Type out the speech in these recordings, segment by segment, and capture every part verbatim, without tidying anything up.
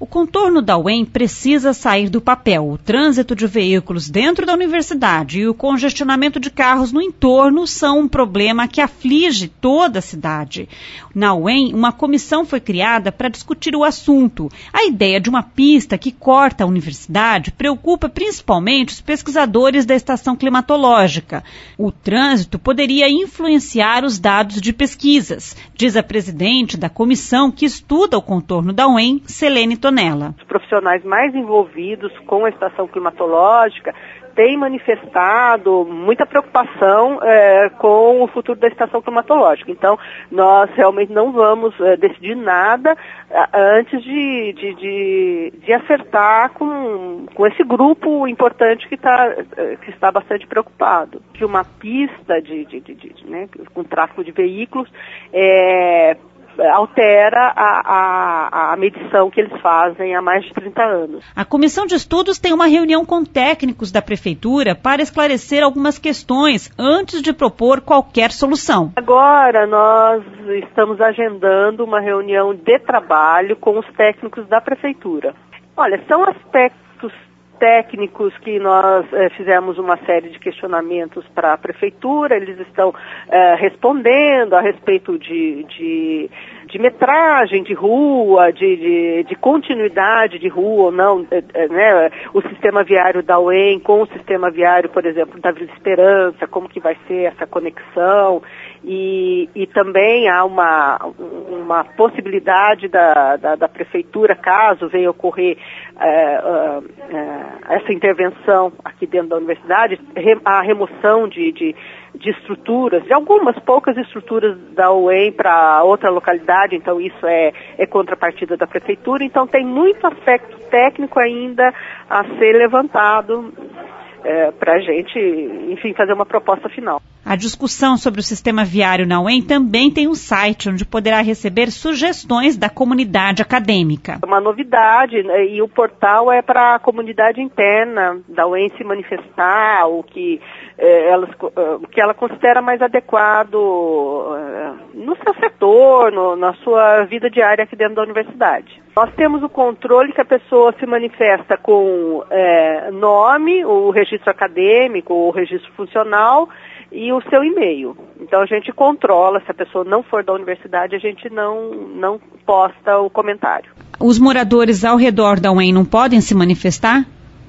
O contorno da U E M precisa sair do papel. O trânsito de veículos dentro da universidade e o congestionamento de carros no entorno são um problema que aflige toda a cidade. Na U E M, uma comissão foi criada para discutir o assunto. A ideia de uma pista que corta a universidade preocupa principalmente os pesquisadores da estação climatológica. O trânsito poderia influenciar os dados de pesquisas, diz a presidente da comissão que estuda o contorno da U E M, Selene Tonella. Os profissionais mais envolvidos com a estação climatológica têm manifestado muita preocupação é, com o futuro da estação climatológica. Então, nós realmente não vamos é, decidir nada é, antes de, de, de, de acertar com, com esse grupo importante que, tá, que está bastante preocupado. Que uma pista de, de, de, de, né, com tráfego de veículos é, altera a, a, a medição que eles fazem há mais de trinta anos. A Comissão de Estudos tem uma reunião com técnicos da Prefeitura para esclarecer algumas questões antes de propor qualquer solução. Agora nós estamos agendando uma reunião de trabalho com os técnicos da Prefeitura. Olha, são aspectos técnicos que nós eh, fizemos uma série de questionamentos para a Prefeitura, eles estão eh, respondendo a respeito de, de, de metragem de rua, de, de, de continuidade de rua ou não, eh, né, o sistema viário da U E M com o sistema viário, por exemplo, da Vila Esperança, como que vai ser essa conexão, e, e também há uma, uma possibilidade da, da, da Prefeitura, caso venha ocorrer eh, eh, essa intervenção aqui dentro da universidade, a remoção de, de, de estruturas, de algumas poucas estruturas da U E M para outra localidade, então isso é, é contrapartida da Prefeitura, então tem muito aspecto técnico ainda a ser levantado é, para a gente, enfim, fazer uma proposta final. A discussão sobre o sistema viário na U E M também tem um site onde poderá receber sugestões da comunidade acadêmica. Uma novidade, né, e o portal é para a comunidade interna da U E M se manifestar, o que, eh, ela, o que ela considera mais adequado eh, no seu setor, no, na sua vida diária aqui dentro da universidade. Nós temos o controle que a pessoa se manifesta com eh, nome, o registro acadêmico, o registro funcional, e o seu e-mail. Então a gente controla, se a pessoa não for da universidade, a gente não, não posta o comentário. Os moradores ao redor da U E M não podem se manifestar?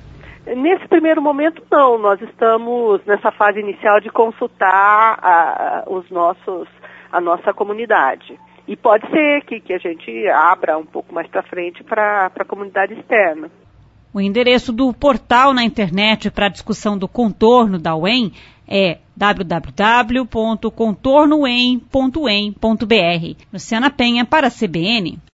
Nesse primeiro momento não, nós estamos nessa fase inicial de consultar a, os nossos, a nossa comunidade. E pode ser que, que a gente abra um pouco mais para frente para a comunidade externa. O endereço do portal na internet para a discussão do contorno da U E M é w w w ponto contorno u e m ponto u e m ponto b r. Luciana Penha para a C B N.